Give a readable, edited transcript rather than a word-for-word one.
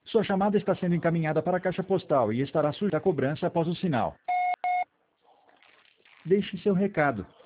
Sua chamada está sendo encaminhada para a caixa postal e estará sujeita à cobrança após o sinal. Deixe seu recado.